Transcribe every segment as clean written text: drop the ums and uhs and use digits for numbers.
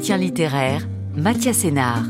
Entretien littéraire, Mathias Sénard.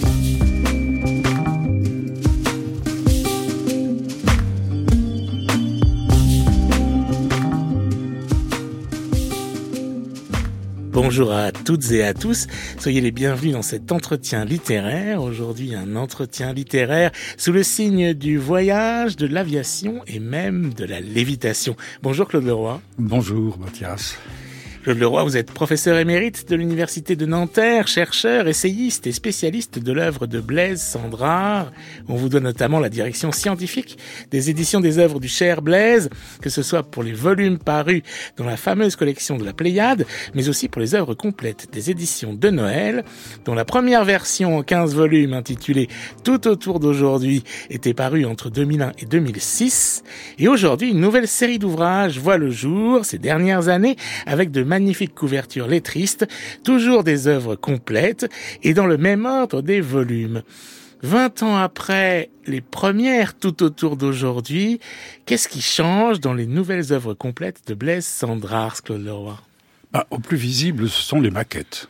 Bonjour à toutes et à tous, soyez les bienvenus dans cet entretien littéraire. Aujourd'hui, un entretien littéraire sous le signe du voyage, de l'aviation et même de la lévitation. Bonjour Claude Leroy. Bonjour Mathias. Claude Leroy, vous êtes professeur émérite de l'Université de Nanterre, chercheur, essayiste et spécialiste de l'œuvre de Blaise Cendrars. On vous donne notamment la direction scientifique des éditions des œuvres du cher Blaise, que ce soit pour les volumes parus dans la fameuse collection de la Pléiade, mais aussi pour les œuvres complètes des éditions de Noël, dont la première version en 15 volumes intitulée « Tout autour d'aujourd'hui » était parue entre 2001 et 2006. Et aujourd'hui, une nouvelle série d'ouvrages voit le jour ces dernières années avec de magnifique couverture lettriste, toujours des œuvres complètes et dans le même ordre des volumes. 20 ans après les premières tout autour d'aujourd'hui, qu'est-ce qui change dans les nouvelles œuvres complètes de Blaise Cendrars, Claude Leroy ? Au plus visible, ce sont les maquettes.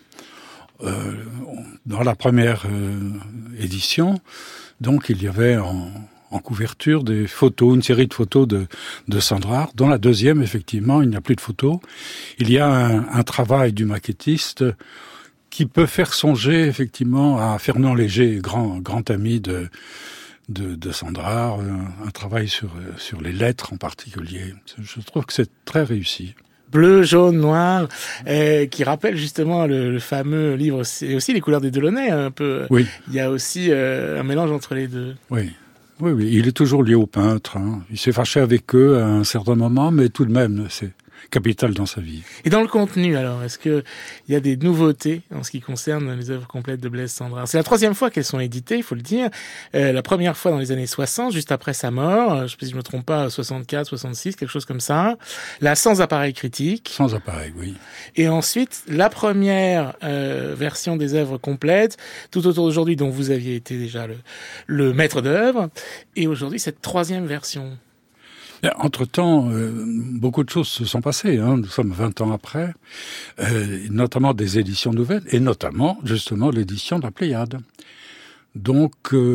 Dans la première édition, donc il y avait en couverture des photos, une série de photos de Cendrars. Dans la deuxième, effectivement, il n'y a plus de photos. Il y a un travail du maquettiste qui peut faire songer, effectivement, à Fernand Léger, grand ami de Cendrars, un travail sur les lettres en particulier. Je trouve que c'est très réussi. Bleu, jaune, noir, qui rappelle justement le fameux livre, et aussi les couleurs des Delaunay, un peu. Oui. Il y a aussi un mélange entre les deux. Oui. Oui, il est toujours lié aux peintres. Il s'est fâché avec eux à un certain moment, mais tout de même, c'est capital dans sa vie. Et dans le contenu, alors, est-ce qu'il y a des nouveautés en ce qui concerne les œuvres complètes de Blaise Cendrars ? C'est la troisième fois qu'elles sont éditées, il faut le dire. La première fois dans les années 60, juste après sa mort, je ne sais pas si je me trompe pas, 64, 66, quelque chose comme ça. Là, sans appareil critique. Sans appareil, oui. Et ensuite, la première version des œuvres complètes, tout autour d'aujourd'hui, dont vous aviez été déjà le maître d'œuvre. Et aujourd'hui, cette troisième version. Entre-temps, beaucoup de choses se sont passées. Nous sommes 20 ans après, notamment des éditions nouvelles, et notamment, justement, l'édition de la Pléiade. Donc,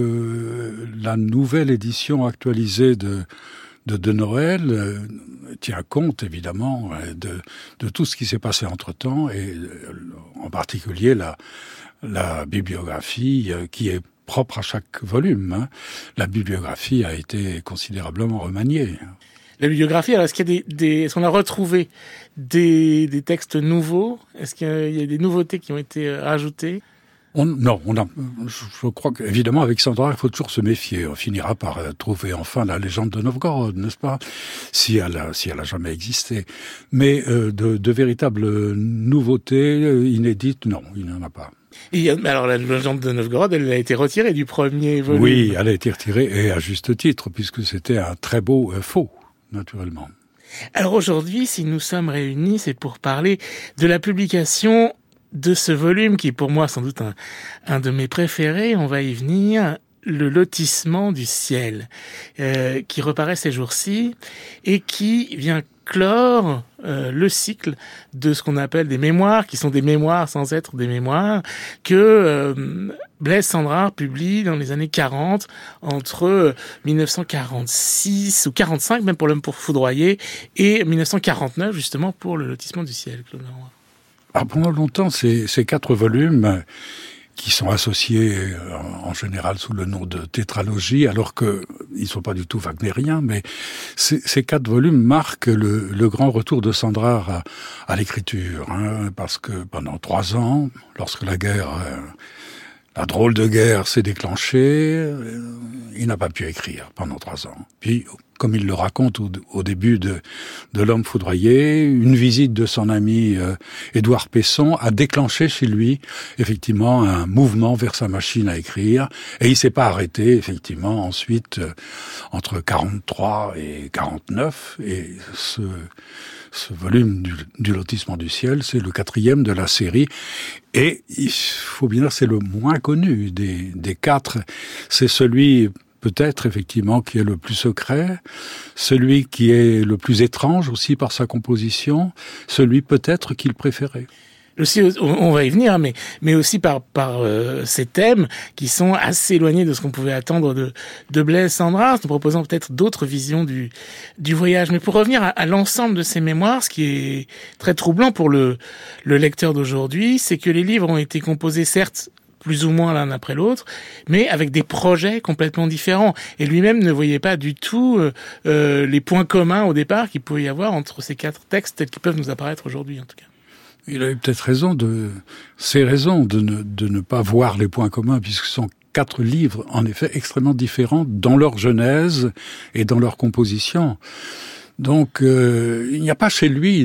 la nouvelle édition actualisée de Noël tient compte, évidemment, de tout ce qui s'est passé entre-temps, et en particulier la bibliographie qui est propre à chaque volume. La bibliographie a été considérablement remaniée. La bibliographie, alors est-ce qu'il y a est-ce qu'on a retrouvé des textes nouveaux ? Est-ce qu'il y a des nouveautés qui ont été ajoutées ? Je crois qu'évidemment, avec Cendrars, il faut toujours se méfier. On finira par trouver enfin la légende de Novgorod, n'est-ce pas ? Si elle a jamais existé. Mais de véritables nouveautés inédites, non, il n'y en a pas. Et alors, la légende de Novgorod, elle a été retirée du premier volume. Oui, elle a été retirée, et à juste titre, puisque c'était un très beau faux, naturellement. Alors aujourd'hui, si nous sommes réunis, c'est pour parler de la publication de ce volume, qui est pour moi sans doute un de mes préférés, on va y venir, Le Lotissement du ciel, qui reparaît ces jours-ci, et qui vient clore le cycle de ce qu'on appelle des mémoires, qui sont des mémoires sans être des mémoires, que Blaise Cendrars publie dans les années 40, entre 1946 ou 45, même pour L'Homme pour foudroyer, et 1949, justement, pour Le Lotissement du ciel, Claude Leroy. Pendant longtemps, ces 4 volumes qui sont associés en général sous le nom de tétralogie, alors qu'ils ne sont pas du tout wagnériens, mais ces 4 volumes marquent le grand retour de Cendrars à l'écriture, parce que pendant 3 ans, lorsque la drôle de guerre s'est déclenchée, il n'a pas pu écrire pendant 3 ans. Puis, comme il le raconte au début de L'Homme foudroyé, une visite de son ami Édouard Pesson a déclenché chez lui, effectivement, un mouvement vers sa machine à écrire. Et il s'est pas arrêté, effectivement, ensuite, entre 43 et 49. Et ce volume du Lotissement du ciel, c'est le 4e de la série. Et il faut bien dire, c'est le moins connu des 4. C'est celui peut-être effectivement qui est le plus secret, celui qui est le plus étrange aussi par sa composition, celui peut-être qu'il préférait. Aussi, on va y venir, mais aussi par ces thèmes qui sont assez éloignés de ce qu'on pouvait attendre de Blaise Cendrars, nous proposant peut-être d'autres visions du voyage. Mais pour revenir à l'ensemble de ces mémoires, ce qui est très troublant pour le lecteur d'aujourd'hui, c'est que les livres ont été composés, certes, plus ou moins l'un après l'autre, mais avec des projets complètement différents. Et lui-même ne voyait pas du tout les points communs au départ qu'il pouvait y avoir entre ces 4 textes tels qu'ils peuvent nous apparaître aujourd'hui, en tout cas. Il avait peut-être raison de ne pas voir les points communs, puisque ce sont 4 livres, en effet, extrêmement différents dans leur genèse et dans leur composition. Donc, il n'y a pas chez lui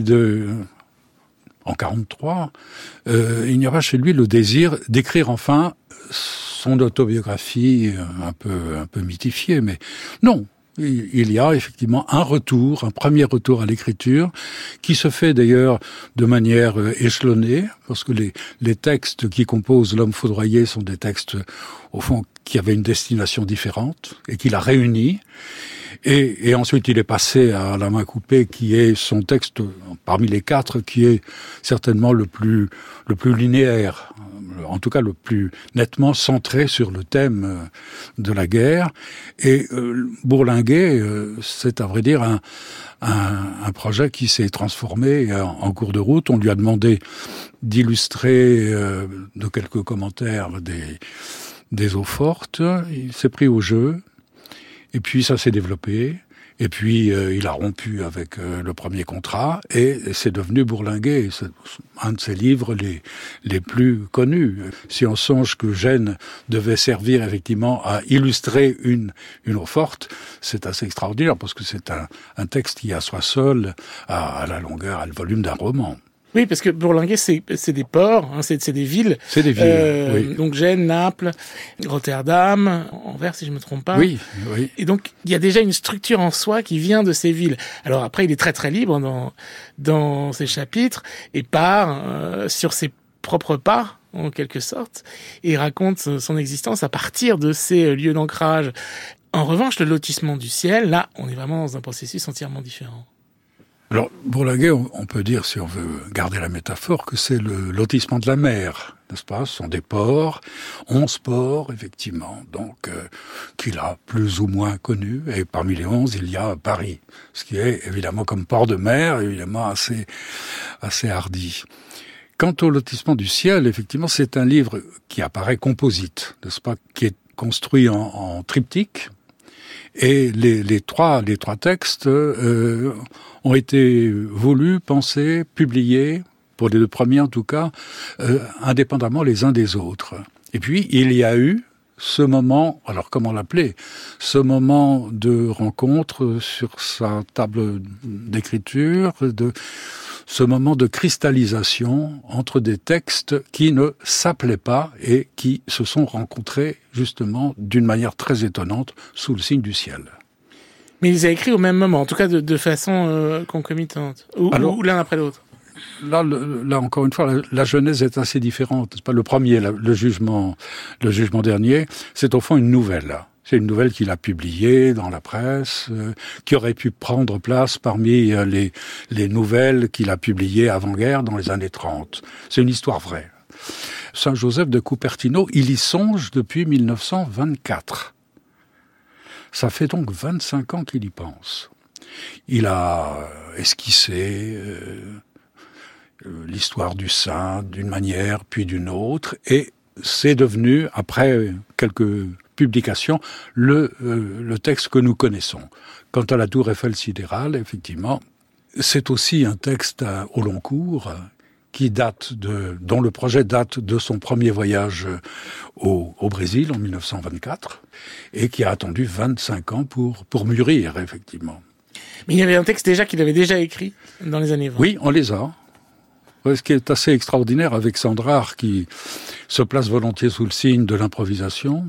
en 43, il n'y a pas chez lui le désir d'écrire enfin son autobiographie un peu mythifiée, mais non. Il y a effectivement un premier retour à l'écriture, qui se fait d'ailleurs de manière échelonnée, parce que les textes qui composent L'Homme foudroyé sont des textes, au fond, qui avaient une destination différente, et qu'il a réunis. Et ensuite, il est passé à La Main coupée, qui est son texte, parmi les 4, qui est certainement le plus linéaire, en tout cas le plus nettement centré sur le thème de la guerre. Et Bourlinguet, c'est à vrai dire un projet qui s'est transformé en cours de route. On lui a demandé d'illustrer de quelques commentaires des eaux fortes. Il s'est pris au jeu. Et puis ça s'est développé, et puis il a rompu avec le premier contrat, et c'est devenu Bourlinguet. C'est un de ses livres les plus connus. Si on songe que Gênes devait servir effectivement à illustrer une eau forte, c'est assez extraordinaire, parce que c'est un texte qui à soi seul a la longueur, a le volume d'un roman. Oui, parce que Bourlinguet, c'est des ports, hein, c'est des villes. C'est des villes, oui. Donc Gênes, Naples, Rotterdam, Anvers, si je me trompe pas. Oui. Et donc, il y a déjà une structure en soi qui vient de ces villes. Alors après, il est très très libre dans ses chapitres, et part sur ses propres pas, en quelque sorte, et raconte son existence à partir de ces lieux d'ancrage. En revanche, le lotissement du ciel, là, on est vraiment dans un processus entièrement différent. Alors, Bourlinguet, on peut dire, si on veut garder la métaphore, que c'est le lotissement de la mer, n'est-ce pas? Ce sont des ports, 11 ports, effectivement, donc qu'il a plus ou moins connus, et parmi les 11, il y a Paris, ce qui est évidemment comme port de mer, évidemment assez hardi. Quant au lotissement du ciel, effectivement, c'est un livre qui apparaît composite, n'est-ce pas? Qui est construit en triptyque. Et les trois textes ont été voulus, pensés, publiés, pour les 2 premiers en tout cas, indépendamment les uns des autres. Et puis il y a eu ce moment, alors comment l'appeler, ce moment de rencontre sur sa table d'écriture, ce moment de cristallisation entre des textes qui ne s'appelaient pas et qui se sont rencontrés justement d'une manière très étonnante sous le signe du ciel. Mais ils les a écrits au même moment, en tout cas de façon concomitante, ou l'un après l'autre. Là, encore une fois, la genèse est assez différente. C'est pas le premier, le jugement dernier, c'est au fond une nouvelle. C'est une nouvelle qu'il a publiée dans la presse, qui aurait pu prendre place parmi les nouvelles qu'il a publiées avant-guerre dans les années 30. C'est une histoire vraie. Saint-Joseph de Cupertino, il y songe depuis 1924. Ça fait donc 25 ans qu'il y pense. Il a esquissé l'histoire du saint d'une manière puis d'une autre, et c'est devenu, après quelques publications, le texte que nous connaissons. Quant à la tour Eiffel sidérale, effectivement, c'est aussi un texte au long cours qui dont le projet date de son premier voyage au Brésil en 1924 et qui a attendu 25 ans pour mûrir, effectivement. Mais il y avait un texte qu'il avait déjà écrit dans les années 20. Oui, on les a. Ce qui est assez extraordinaire avec Cendrars, qui se place volontiers sous le signe de l'improvisation,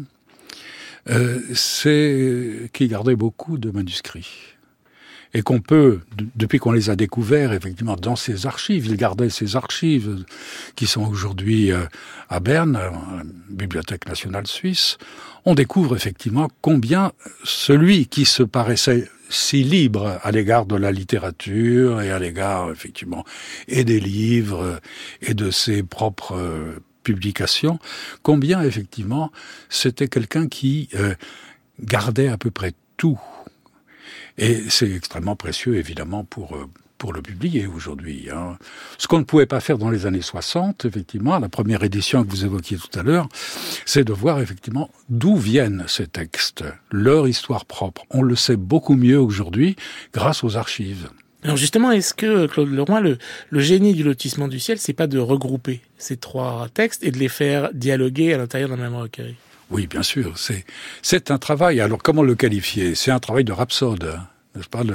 c'est qu'il gardait beaucoup de manuscrits. Et qu'on peut, depuis qu'on les a découverts, effectivement, dans ses archives, il gardait ses archives, qui sont aujourd'hui à Berne, à la Bibliothèque nationale suisse, on découvre effectivement combien celui qui se paraissait si libre à l'égard de la littérature et à l'égard, effectivement, et des livres et de ses propres publications, combien, effectivement, c'était quelqu'un qui gardait à peu près tout. Et c'est extrêmement précieux, évidemment, pour le publier aujourd'hui. Ce qu'on ne pouvait pas faire dans les années 60, effectivement, la première édition que vous évoquiez tout à l'heure, c'est de voir effectivement d'où viennent ces textes, leur histoire propre. On le sait beaucoup mieux aujourd'hui grâce aux archives. Alors justement, est-ce que, Claude Leroy, le génie du Lotissement du ciel, c'est pas de regrouper ces 3 textes et de les faire dialoguer à l'intérieur d'un même recueil? Oui, bien sûr. C'est un travail. Alors, comment le qualifier? C'est un travail de rhapsode, n'est-ce pas?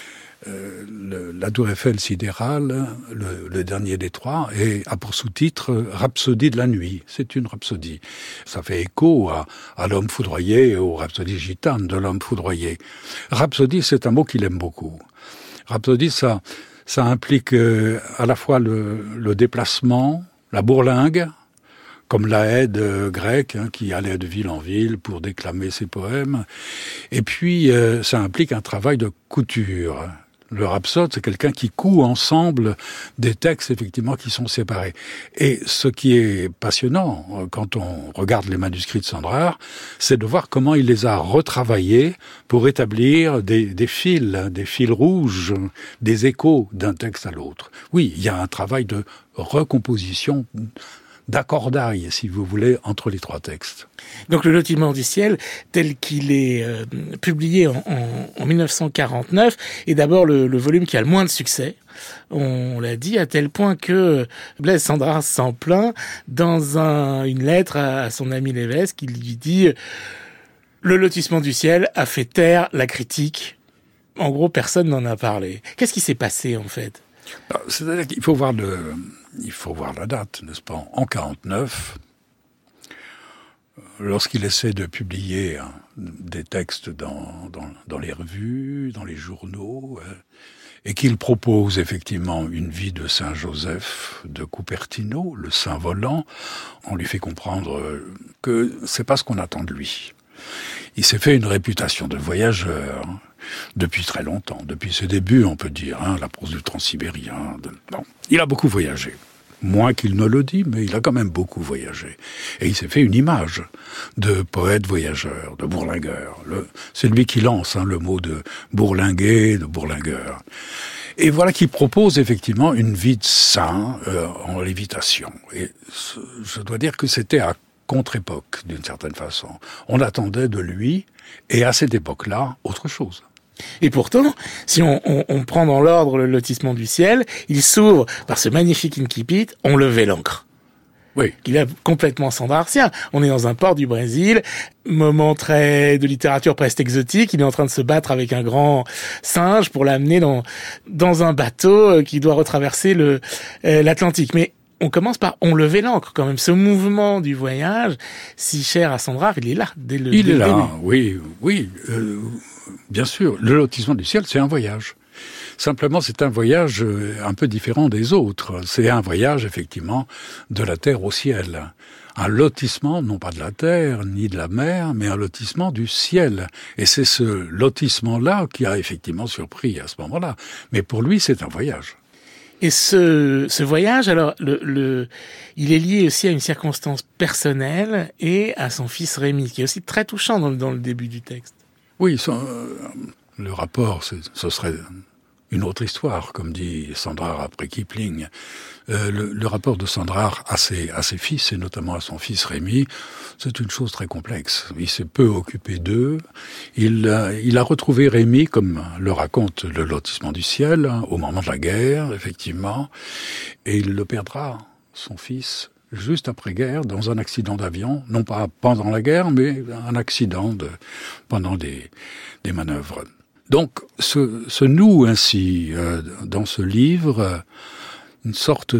La Tour Eiffel sidérale, le dernier des 3, et a pour sous-titre Rhapsodie de la nuit. C'est une rhapsodie. Ça fait écho à l'homme foudroyé et aux rhapsodies gitanes de l'homme foudroyé. Rhapsodie, c'est un mot qu'il aime beaucoup. Rhapsodie, ça implique à la fois le déplacement, la bourlingue, comme l'Aède grecque, qui allait de ville en ville pour déclamer ses poèmes. Et puis, ça implique un travail de couture. Le rhapsode, c'est quelqu'un qui coud ensemble des textes, effectivement, qui sont séparés. Et ce qui est passionnant, quand on regarde les manuscrits de Sandrard, c'est de voir comment il les a retravaillés pour établir des fils rouges, des échos d'un texte à l'autre. Oui, il y a un travail de recomposition, d'accordail, si vous voulez, entre les 3 textes. Donc le Lotissement du ciel, tel qu'il est publié en 1949, est d'abord le volume qui a le moins de succès. On l'a dit, à tel point que Blaise Sandrard s'en plaint dans une lettre à son ami Lévesque, qui lui dit « Le Lotissement du ciel a fait taire la critique. En gros, personne n'en a parlé. » Qu'est-ce qui s'est passé, en fait? C'est-à-dire qu'il faut voir la date, n'est-ce pas? En 49, lorsqu'il essaie de publier des textes dans les revues, dans les journaux, et qu'il propose effectivement une vie de Saint-Joseph de Cupertino, le Saint volant, on lui fait comprendre que c'est pas ce qu'on attend de lui. Il s'est fait une réputation de voyageur depuis très longtemps, depuis ses débuts, on peut dire, la prose du Transsibérien. Il a beaucoup voyagé. Moins qu'il ne le dit, mais il a quand même beaucoup voyagé. Et il s'est fait une image de poète voyageur, de bourlingueur. C'est lui qui lance le mot de bourlinguer, de bourlingueur. Et voilà qu'il propose effectivement une vie de saint en lévitation. Et je dois dire que c'était à contre-époque, d'une certaine façon. On attendait de lui, et à cette époque-là, autre chose. Et pourtant, si on prend dans l'ordre le Lotissement du ciel, il s'ouvre par ce magnifique incipit, on levait l'ancre. Oui. Il est complètement sandrartien. On est dans un port du Brésil, moment très de littérature presque exotique. Il est en train de se battre avec un grand singe pour l'amener dans un bateau qui doit retraverser l'Atlantique. Mais on commence par on levait l'ancre quand même. Ce mouvement du voyage, si cher à Sandrard, il est là dès le début. Oui. Bien sûr, le Lotissement du ciel, c'est un voyage. Simplement, c'est un voyage un peu différent des autres. C'est un voyage, effectivement, de la terre au ciel. Un lotissement, non pas de la terre, ni de la mer, mais un lotissement du ciel. Et c'est ce lotissement-là qui a effectivement surpris à ce moment-là. Mais pour lui, c'est un voyage. Et ce voyage, alors, il est lié aussi à une circonstance personnelle et à son fils Rémi, qui est aussi très touchant dans le début du texte. Oui, le rapport, ce serait une autre histoire, comme dit Sandrard après Kipling. Le rapport de Sandrard à ses fils, et notamment à son fils Rémi, c'est une chose très complexe. Il s'est peu occupé d'eux. Il a retrouvé Rémi, comme le raconte le Lotissement du ciel, au moment de la guerre, effectivement, et il le perdra, son fils, juste après-guerre, dans un accident d'avion, non pas pendant la guerre, mais un accident pendant des manœuvres. Donc, se noue ainsi, dans ce livre, une sorte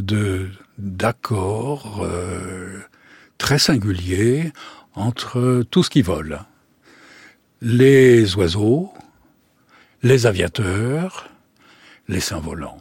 d'accord très singulier entre tout ce qui vole. Les oiseaux, les aviateurs, les saints volants.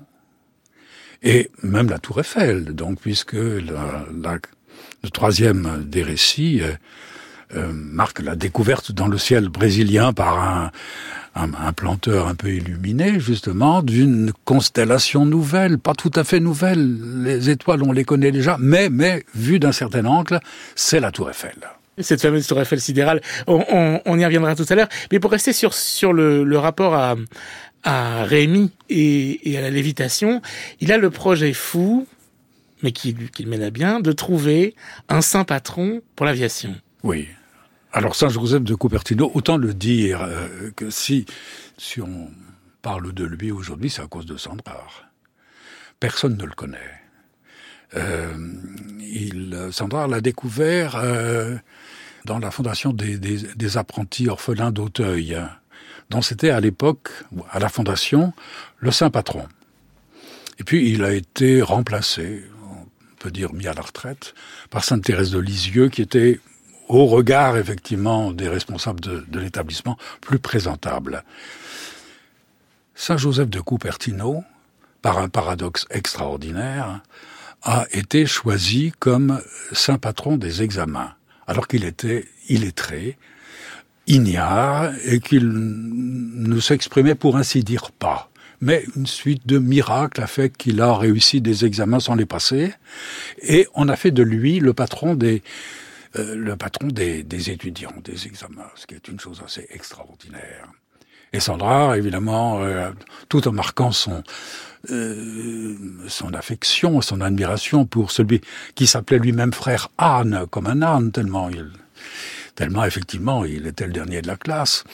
Et même la Tour Eiffel, donc, puisque le troisième des récits marque la découverte dans le ciel brésilien par un planteur un peu illuminé, justement, d'une constellation nouvelle, pas tout à fait nouvelle. Les étoiles, on les connaît déjà, mais vu d'un certain angle, c'est la Tour Eiffel. Cette fameuse Tour Eiffel sidérale, on y reviendra tout à l'heure. Mais pour rester sur le rapport à Rémy et à la lévitation, il a le projet fou, mais qu'il mène à bien, de trouver un saint patron pour l'aviation. Oui. Alors, Saint Joseph de Cupertino, autant le dire que si on parle de lui aujourd'hui, c'est à cause de Sandrard. Personne ne le connaît. Sandrard l'a découvert dans la fondation des apprentis orphelins d'Auteuil, dont c'était à l'époque, à la fondation, le saint patron. Et puis, il a été remplacé, on peut dire mis à la retraite, par Sainte Thérèse de Lisieux, qui était au regard, effectivement, des responsables de l'établissement, plus présentable. Saint Joseph de Cupertino, par un paradoxe extraordinaire, a été choisi comme saint patron des examens, alors qu'il était illettré, ignare, et qu'il ne s'exprimait pour ainsi dire pas. Mais une suite de miracles a fait qu'il a réussi des examens sans les passer, et on a fait de lui le patron des étudiants, des examens, ce qui est une chose assez extraordinaire. Et Sandrard, évidemment, tout en marquant son affection, son admiration pour celui qui s'appelait lui-même frère Anne, comme un âne, tellement effectivement il était le dernier de la classe.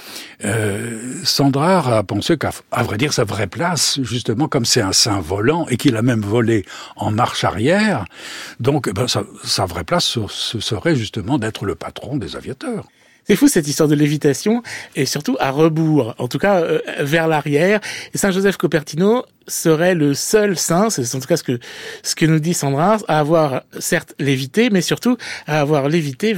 Sandrard a pensé qu'à vrai dire sa vraie place, justement, comme c'est un saint volant et qu'il a même volé en marche arrière, donc sa vraie place ce serait justement d'être le patron des aviateurs. C'est fou cette histoire de lévitation, et surtout à rebours, en tout cas vers l'arrière. Et Saint Joseph Cupertino serait le seul saint, c'est en tout cas ce que nous dit Sandrard, à avoir certes lévité, mais surtout à avoir lévité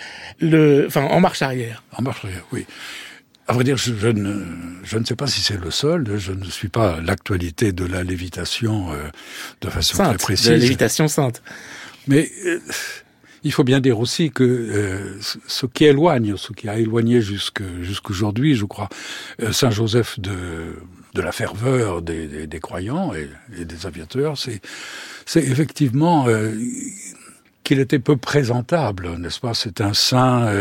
en marche arrière. En marche arrière, oui. À vrai dire, je ne sais pas si c'est le seul, je ne suis pas l'actualité de la lévitation de façon sainte, très précise. De la lévitation sainte. Mais il faut bien dire aussi que ce qui a éloigné jusqu'aujourd'hui, je crois, Saint Joseph de la ferveur des croyants et des aviateurs, c'est effectivement qu'il était peu présentable, n'est-ce pas ? C'est un saint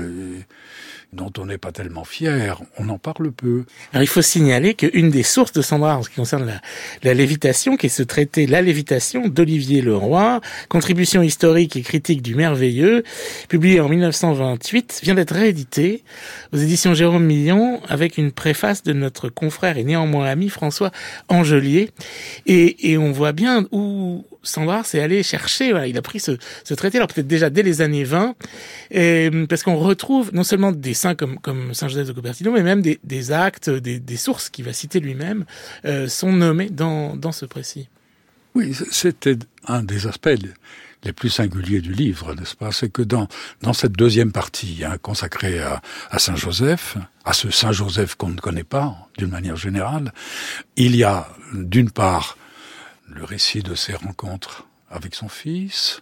dont on n'est pas tellement fier, on en parle peu. Alors il faut signaler qu'une des sources de Sandrard en ce qui concerne la lévitation, qui est ce traité La Lévitation d'Olivier Leroy, contribution historique et critique du merveilleux, publié en 1928, vient d'être réédité aux éditions Jérôme Million avec une préface de notre confrère et néanmoins ami François Angelier. Et on voit bien où Sandrard s'est allé chercher, voilà, il a pris ce traité, alors peut-être déjà dès les années 20, parce qu'on retrouve non seulement des saints comme Saint Joseph de Cupertino, mais même des actes, des sources qu'il va citer lui-même, sont nommés dans ce précis. Oui, c'était un des aspects les plus singuliers du livre, n'est-ce pas ? C'est que dans cette deuxième partie consacrée à Saint Joseph, à ce Saint Joseph qu'on ne connaît pas d'une manière générale, il y a d'une part le récit de ses rencontres avec son fils,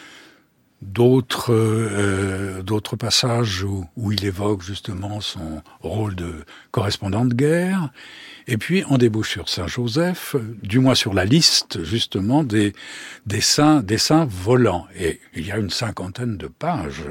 d'autres passages où il évoque justement son rôle de correspondant de guerre, et puis on débouche sur Saint Joseph, du moins sur la liste justement des saints volants, et il y a une 50aine de pages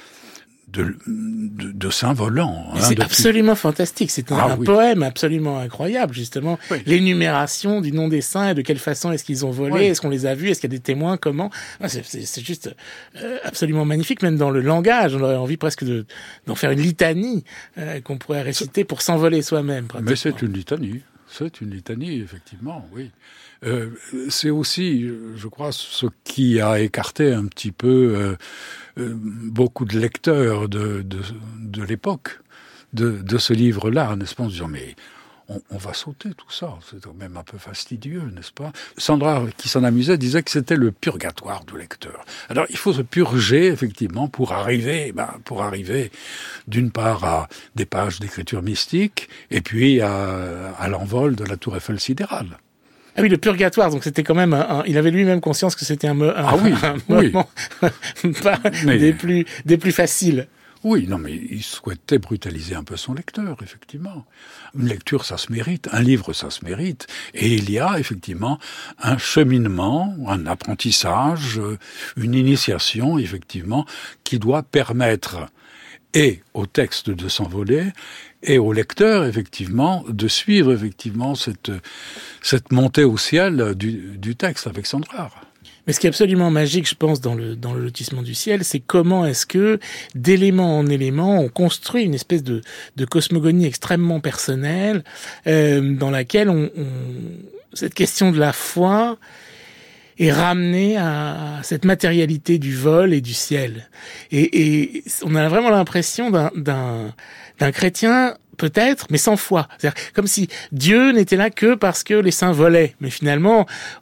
de saints volants. C'est absolument fantastique. C'est un poème absolument incroyable, justement. Oui. L'énumération du nom des saints et de quelle façon est-ce qu'ils ont volé, oui. Est-ce qu'on les a vus, est-ce qu'il y a des témoins, comment. C'est juste absolument magnifique, même dans le langage. On aurait envie presque d'en faire une litanie qu'on pourrait réciter pour s'envoler soi-même. Mais c'est une litanie. C'est une litanie, effectivement, oui. C'est aussi, je crois, ce qui a écarté un petit peu beaucoup de lecteurs de l'époque de ce livre-là, n'est-ce pas, en disant mais on va sauter tout ça, c'est quand même un peu fastidieux, n'est-ce pas ? Sandrard, qui s'en amusait, disait que c'était le purgatoire du lecteur. Alors il faut se purger effectivement pour arriver d'une part à des pages d'écriture mystique et puis à l'envol de la Tour Eiffel sidérale. Ah oui, le purgatoire, donc c'était quand même il avait lui-même conscience que c'était un moment pas des plus faciles. Oui, non, mais il souhaitait brutaliser un peu son lecteur, effectivement. Une lecture, ça se mérite. Un livre, ça se mérite. Et il y a, effectivement, un cheminement, un apprentissage, une initiation, effectivement, qui doit permettre et au texte de s'envoler, et au lecteur, effectivement, de suivre, effectivement, cette montée au ciel du texte avec Sandrard. Mais ce qui est absolument magique, je pense, dans le lotissement du ciel, c'est comment est-ce que, d'élément en élément, on construit une espèce de cosmogonie extrêmement personnelle, dans laquelle cette question de la foi est ramenée à cette matérialité du vol et du ciel. Et on a vraiment l'impression d'un chrétien, peut-être, mais sans foi. C'est-à-dire comme si Dieu n'était là que parce que les saints volaient. Mais finalement,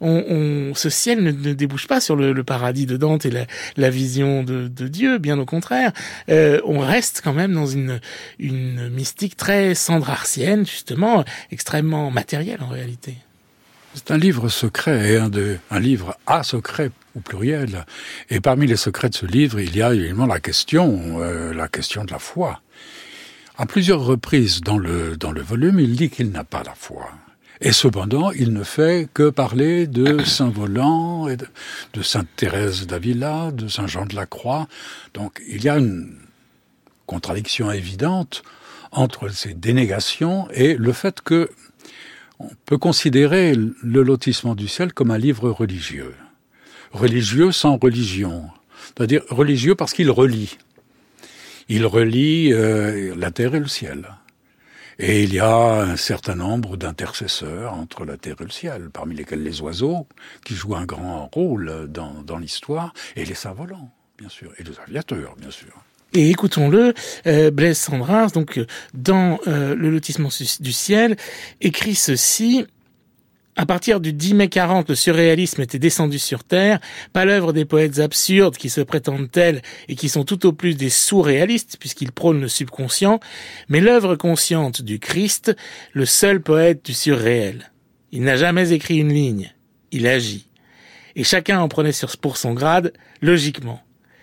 ce ciel ne débouche pas sur le paradis de Dante et la vision de Dieu, bien au contraire. On reste quand même dans une mystique très sandrartienne, justement, extrêmement matérielle en réalité. C'est un livre secret, et un livre à secret au pluriel. Et parmi les secrets de ce livre, il y a évidemment la question de la foi. À plusieurs reprises dans le volume, il dit qu'il n'a pas la foi. Et cependant, il ne fait que parler de Saint Voland, et de Sainte Thérèse d'Avila, de Saint Jean de la Croix. Donc il y a une contradiction évidente entre ces dénégations et le fait que on peut considérer le lotissement du ciel comme un livre religieux. Religieux sans religion. C'est-à-dire religieux parce qu'il relie. Il relie la terre et le ciel. Et il y a un certain nombre d'intercesseurs entre la terre et le ciel, parmi lesquels les oiseaux, qui jouent un grand rôle dans l'histoire, et les saints volants, bien sûr, et les aviateurs, bien sûr. Et écoutons-le, Blaise Cendrars, donc dans le lotissement du ciel, écrit ceci: à partir du 10 mai 40, le surréalisme était descendu sur terre, pas l'œuvre des poètes absurdes qui se prétendent tels et qui sont tout au plus des sous-réalistes puisqu'ils prônent le subconscient, mais l'œuvre consciente du Christ, le seul poète du surréel. Il n'a jamais écrit une ligne, il agit. Et chacun en prenait pour son grade, logiquement.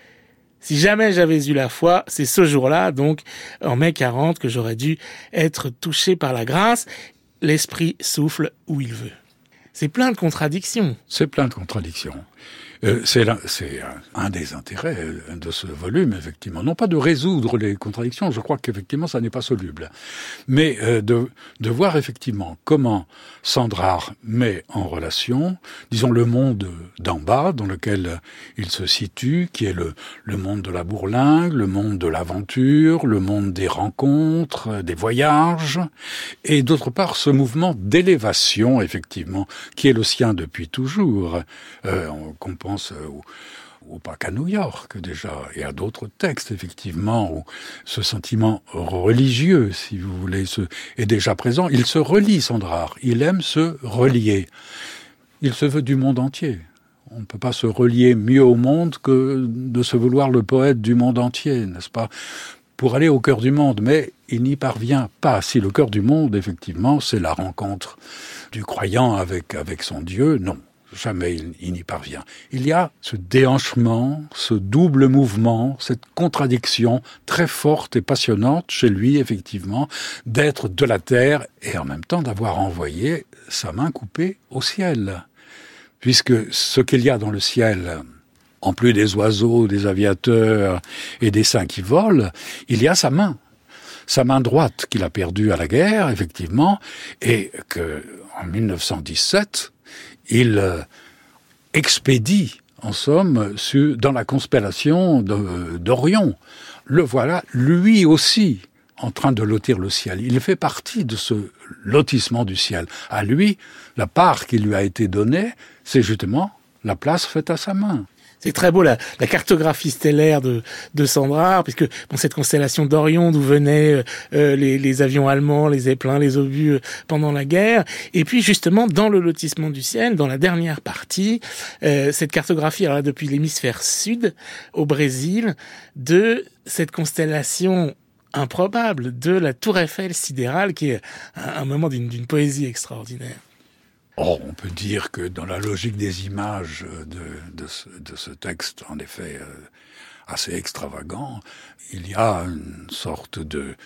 Si jamais j'avais eu la foi, c'est ce jour-là, donc en mai 40, que j'aurais dû être touché par la grâce. L'esprit souffle où il veut. C'est plein de contradictions. C'est plein de contradictions. C'est un des intérêts de ce volume, effectivement. Non pas de résoudre les contradictions, je crois qu'effectivement ça n'est pas soluble, mais de voir effectivement comment Sandrard met en relation, disons, le monde d'en bas, dans lequel il se situe, qui est le monde de la bourlingue, le monde de l'aventure, le monde des rencontres, des voyages, et d'autre part ce mouvement d'élévation, effectivement, qui est le sien depuis toujours, qu'on pense au parc à New York déjà, et à d'autres textes effectivement, où ce sentiment religieux, si vous voulez, est déjà présent. Il se relie, Sandrard, il aime se relier. Il se veut du monde entier. On ne peut pas se relier mieux au monde que de se vouloir le poète du monde entier, n'est-ce pas ? Pour aller au cœur du monde, mais il n'y parvient pas. Si le cœur du monde, effectivement, c'est la rencontre du croyant avec son Dieu, non. Jamais il n'y parvient. Il y a ce déhanchement, ce double mouvement, cette contradiction très forte et passionnante chez lui, effectivement, d'être de la terre et en même temps d'avoir envoyé sa main coupée au ciel. Puisque ce qu'il y a dans le ciel, en plus des oiseaux, des aviateurs et des saints qui volent, il y a sa main droite qu'il a perdue à la guerre, effectivement, et que en 1917, il expédie, en somme, dans la constellation d'Orion. Le voilà, lui aussi, en train de lotir le ciel. Il fait partie de ce lotissement du ciel. À lui, la part qui lui a été donnée, c'est justement la place faite à sa main. C'est très beau la cartographie stellaire de Sandrard, puisque cette constellation d'Orion d'où venaient les avions allemands, les zeppelins, les obus pendant la guerre, et puis justement dans le lotissement du ciel, dans la dernière partie, cette cartographie, alors là, depuis l'hémisphère sud au Brésil, de cette constellation improbable de la Tour Eiffel sidérale, qui est un moment d'une poésie extraordinaire. Oh, on peut dire que dans la logique des images de ce texte, en effet, assez extravagant, il y a une sorte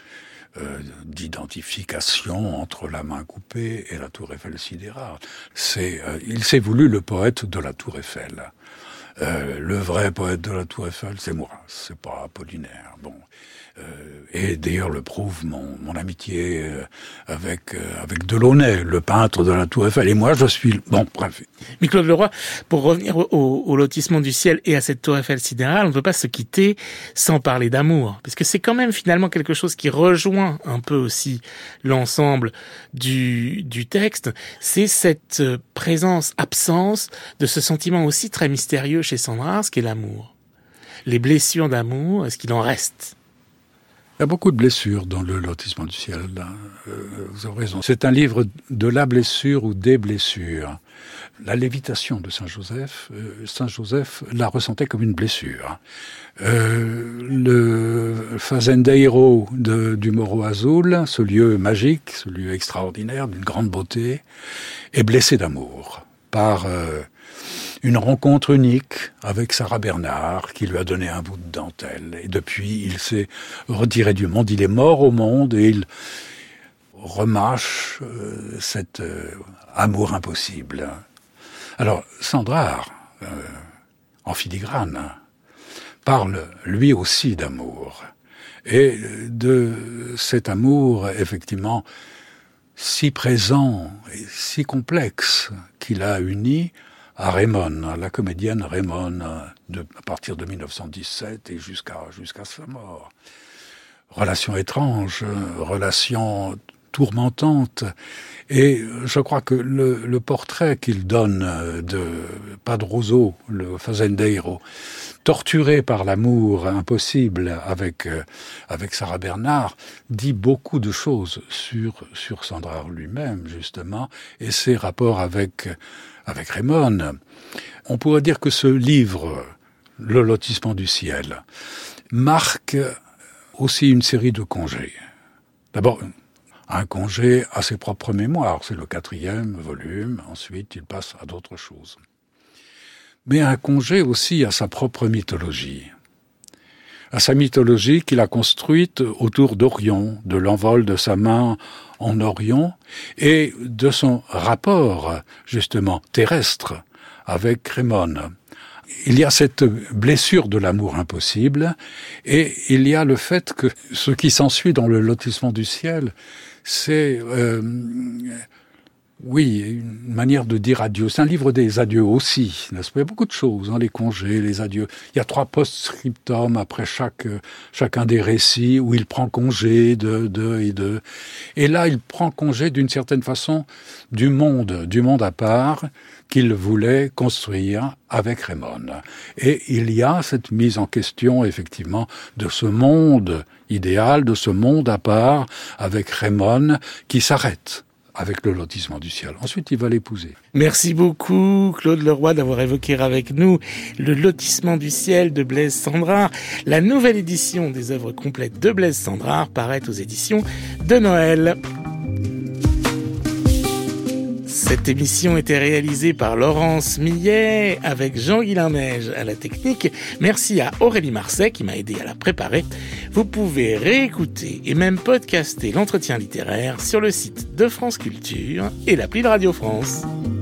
d'identification entre la main coupée et la tour Eiffel sidérale. Il s'est voulu le poète de la tour Eiffel. Le vrai poète de la tour Eiffel, c'est moi, c'est pas Apollinaire. Bon. Et d'ailleurs le prouve mon amitié avec Delaunay, le peintre de la tour Eiffel. Et moi, je suis... Bon, bref. Mais Claude Leroy, pour revenir au lotissement du ciel et à cette tour Eiffel sidérale, on ne peut pas se quitter sans parler d'amour. Parce que c'est quand même finalement quelque chose qui rejoint un peu aussi l'ensemble du texte. C'est cette absence de ce sentiment aussi très mystérieux chez Sandrard, ce qu'est l'amour. Les blessures d'amour, est-ce qu'il en reste ? Il y a beaucoup de blessures dans le lotissement du ciel. Vous avez raison. C'est un livre de la blessure ou des blessures. La lévitation de Saint-Joseph la ressentait comme une blessure. Le Fazendeiro du Morro Azul, ce lieu magique, ce lieu extraordinaire, d'une grande beauté, est blessé d'amour par une rencontre unique avec Sarah Bernard, qui lui a donné un bout de dentelle. Et depuis, il s'est retiré du monde. Il est mort au monde et il remâche cet amour impossible. Alors, Sandrard, en filigrane, parle lui aussi d'amour. Et de cet amour, effectivement, si présent et si complexe qu'il a uni à Raymond, la comédienne Raymond, à partir de 1917 et jusqu'à sa mort. Relation étrange, relation tourmentante. Et je crois que le portrait qu'il donne de Padroso, le fazendeiro, torturé par l'amour impossible avec Sarah Bernard, dit beaucoup de choses sur Sandrard lui-même, justement, et ses rapports avec Raymond. On pourrait dire que ce livre, Le lotissement du ciel, marque aussi une série de congés. D'abord, un congé à ses propres mémoires, c'est le 4e volume, ensuite il passe à d'autres choses. Mais un congé aussi à sa propre mythologie. À sa mythologie qu'il a construite autour d'Orion, de l'envol de sa main en Orion, et de son rapport, justement, terrestre avec Raymond. Il y a cette blessure de l'amour impossible, et il y a le fait que ce qui s'ensuit dans le lotissement du ciel, c'est, une manière de dire adieu. C'est un livre des adieux aussi, n'est-ce pas ? Il y a beaucoup de choses, les congés, les adieux. Il y a 3 post-scriptums après chacun des récits où il prend congé de. Et là, il prend congé d'une certaine façon du monde à part qu'il voulait construire avec Raymond. Et il y a cette mise en question, effectivement, de ce monde idéal, de ce monde à part avec Raymond qui s'arrête avec le lotissement du ciel. Ensuite, il va l'épouser. Merci beaucoup, Claude Leroy, d'avoir évoqué avec nous le lotissement du ciel de Blaise Sandrard. La nouvelle édition des œuvres complètes de Blaise Sandrard paraît aux éditions de Noël. Cette émission était réalisée par Laurence Millet avec Jean-Guilain Neige à la technique. Merci à Aurélie Marseille qui m'a aidé à la préparer. Vous pouvez réécouter et même podcaster l'entretien littéraire sur le site de France Culture et l'appli de Radio France.